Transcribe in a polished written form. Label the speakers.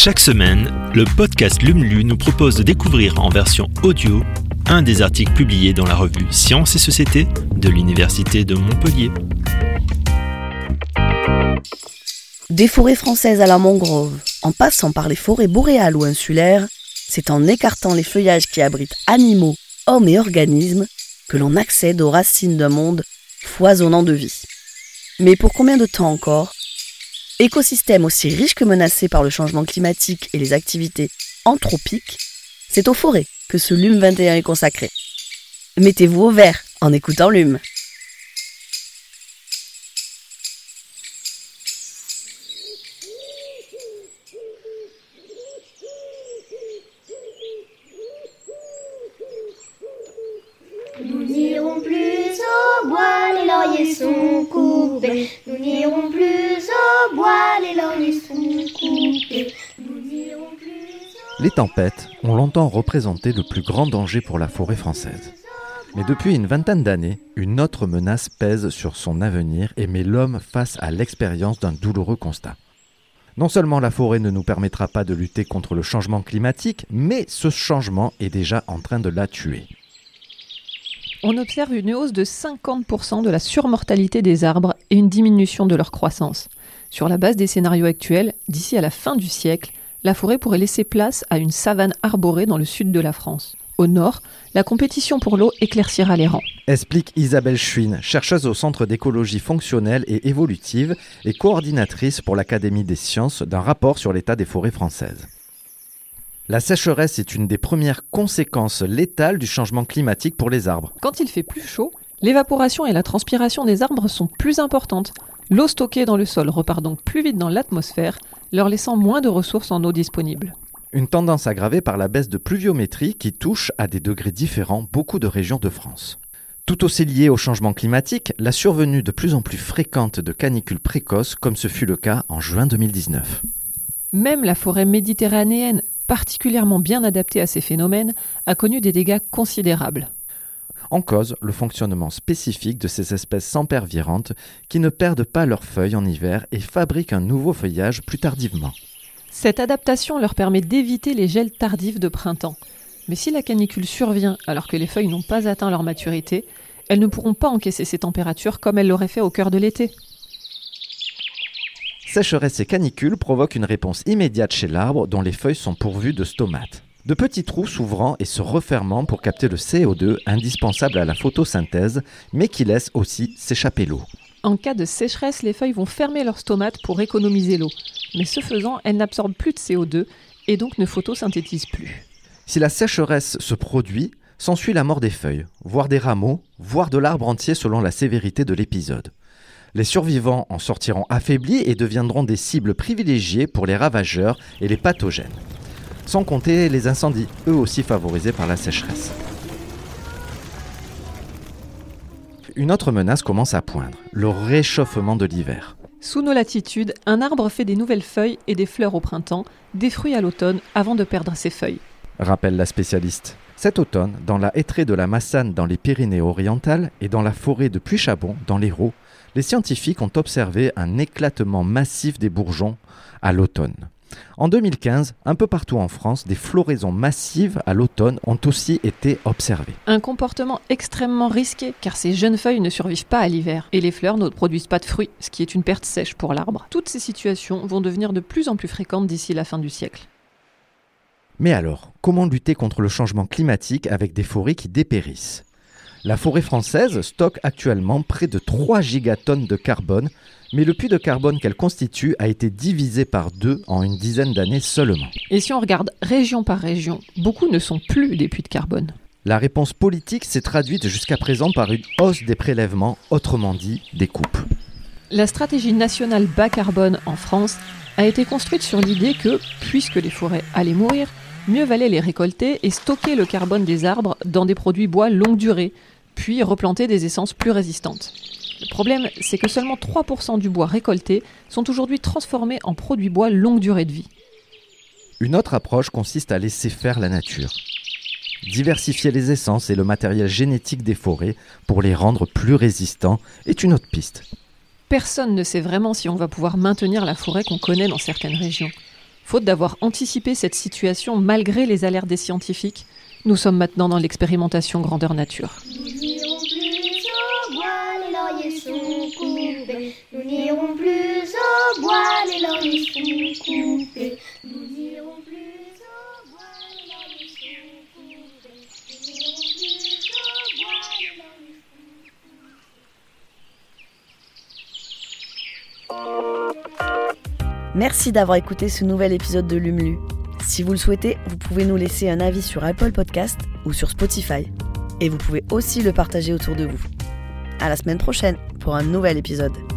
Speaker 1: Chaque semaine, le podcast LUMLU nous propose de découvrir en version audio un des articles publiés dans la revue Sciences et Société de l'Université de Montpellier.
Speaker 2: Des forêts françaises à la mangrove, en passant par les forêts boréales ou insulaires, c'est en écartant les feuillages qui abritent animaux, hommes et organismes que l'on accède aux racines d'un monde foisonnant de vie. Mais pour combien de temps encore ? Écosystème aussi riche que menacé par le changement climatique et les activités anthropiques, c'est aux forêts que ce LUM 21 est consacré. Mettez-vous au vert en écoutant LUM.
Speaker 3: Nous n'irons plus au bois, les lauriers sont coupés. Nous n'irons plus au bois, les lauriers sont coupés. Nous n'irons plus
Speaker 4: Les tempêtes ont longtemps représenté le plus grand danger pour la forêt française. Mais depuis une vingtaine d'années, une autre menace pèse sur son avenir et met l'homme face à l'expérience d'un douloureux constat. Non seulement la forêt ne nous permettra pas de lutter contre le changement climatique, mais ce changement est déjà en train de la tuer.
Speaker 5: On observe une hausse de 50% de la surmortalité des arbres et une diminution de leur croissance. Sur la base des scénarios actuels, d'ici à la fin du siècle, la forêt pourrait laisser place à une savane arborée dans le sud de la France. Au nord, la compétition pour l'eau éclaircira les rangs.
Speaker 4: Explique Isabelle Schuin, chercheuse au Centre d'écologie fonctionnelle et évolutive et coordinatrice pour l'Académie des sciences d'un rapport sur l'état des forêts françaises. La sécheresse est une des premières conséquences létales du changement climatique pour les arbres.
Speaker 5: Quand il fait plus chaud, l'évaporation et la transpiration des arbres sont plus importantes. L'eau stockée dans le sol repart donc plus vite dans l'atmosphère, leur laissant moins de ressources en eau disponibles.
Speaker 4: Une tendance aggravée par la baisse de pluviométrie qui touche à des degrés différents beaucoup de régions de France. Tout aussi lié au changement climatique, la survenue de plus en plus fréquente de canicules précoces comme ce fut le cas en juin 2019.
Speaker 5: Même la forêt méditerranéenne, particulièrement bien adaptée à ces phénomènes, a connu des dégâts considérables.
Speaker 4: En cause, le fonctionnement spécifique de ces espèces sempervirantes qui ne perdent pas leurs feuilles en hiver et fabriquent un nouveau feuillage plus tardivement.
Speaker 5: Cette adaptation leur permet d'éviter les gels tardifs de printemps. Mais si la canicule survient alors que les feuilles n'ont pas atteint leur maturité, elles ne pourront pas encaisser ces températures comme elles l'auraient fait au cœur de l'été.
Speaker 4: Sécheresse et canicule provoquent une réponse immédiate chez l'arbre dont les feuilles sont pourvues de stomates. De petits trous s'ouvrant et se refermant pour capter le CO2 indispensable à la photosynthèse, mais qui laissent aussi s'échapper l'eau.
Speaker 5: En cas de sécheresse, les feuilles vont fermer leurs stomates pour économiser l'eau. Mais ce faisant, elles n'absorbent plus de CO2 et donc ne photosynthétisent plus.
Speaker 4: Si la sécheresse se produit, s'ensuit la mort des feuilles, voire des rameaux, voire de l'arbre entier selon la sévérité de l'épisode. Les survivants en sortiront affaiblis et deviendront des cibles privilégiées pour les ravageurs et les pathogènes. Sans compter les incendies, eux aussi favorisés par la sécheresse. Une autre menace commence à poindre, le réchauffement de l'hiver.
Speaker 5: Sous nos latitudes, un arbre fait des nouvelles feuilles et des fleurs au printemps, des fruits à l'automne avant de perdre ses feuilles.
Speaker 4: Rappelle la spécialiste. Cet automne, dans la hêtraie de la Massane dans les Pyrénées-Orientales et dans la forêt de Puy-Chabon dans l'Hérault, les scientifiques ont observé un éclatement massif des bourgeons à l'automne. En 2015, un peu partout en France, des floraisons massives à l'automne ont aussi été observées.
Speaker 5: Un comportement extrêmement risqué car ces jeunes feuilles ne survivent pas à l'hiver et les fleurs ne produisent pas de fruits, ce qui est une perte sèche pour l'arbre. Toutes ces situations vont devenir de plus en plus fréquentes d'ici la fin du siècle.
Speaker 4: Mais alors, comment lutter contre le changement climatique avec des forêts qui dépérissent ? La forêt française stocke actuellement près de 3 gigatonnes de carbone, mais le puits de carbone qu'elle constitue a été divisé par 2 en une dizaine d'années seulement.
Speaker 5: Et si on regarde région par région, beaucoup ne sont plus des puits de carbone.
Speaker 4: La réponse politique s'est traduite jusqu'à présent par une hausse des prélèvements, autrement dit des coupes.
Speaker 5: La stratégie nationale bas carbone en France a été construite sur l'idée que, puisque les forêts allaient mourir, mieux valait les récolter et stocker le carbone des arbres dans des produits bois longue durée, puis replanter des essences plus résistantes. Le problème, c'est que seulement 3% du bois récolté sont aujourd'hui transformés en produits bois longue durée de vie.
Speaker 4: Une autre approche consiste à laisser faire la nature. Diversifier les essences et le matériel génétique des forêts pour les rendre plus résistants est une autre piste.
Speaker 5: Personne ne sait vraiment si on va pouvoir maintenir la forêt qu'on connaît dans certaines régions. Faute d'avoir anticipé cette situation malgré les alertes des scientifiques, nous sommes maintenant dans l'expérimentation grandeur nature.
Speaker 3: Nous n'irons plus au bois, les lauriers sont coupés. Nous n'irons plus au bois, les lauriers sont coupés. Nous n'irons plus au bois, les lauriers sont coupés. Nous n'irons plus au bois, les lauriers sont coupés.
Speaker 2: Merci d'avoir écouté ce nouvel épisode de Lumlu. Si vous le souhaitez, vous pouvez nous laisser un avis sur Apple Podcast ou sur Spotify. Et vous pouvez aussi le partager autour de vous. À la semaine prochaine pour un nouvel épisode.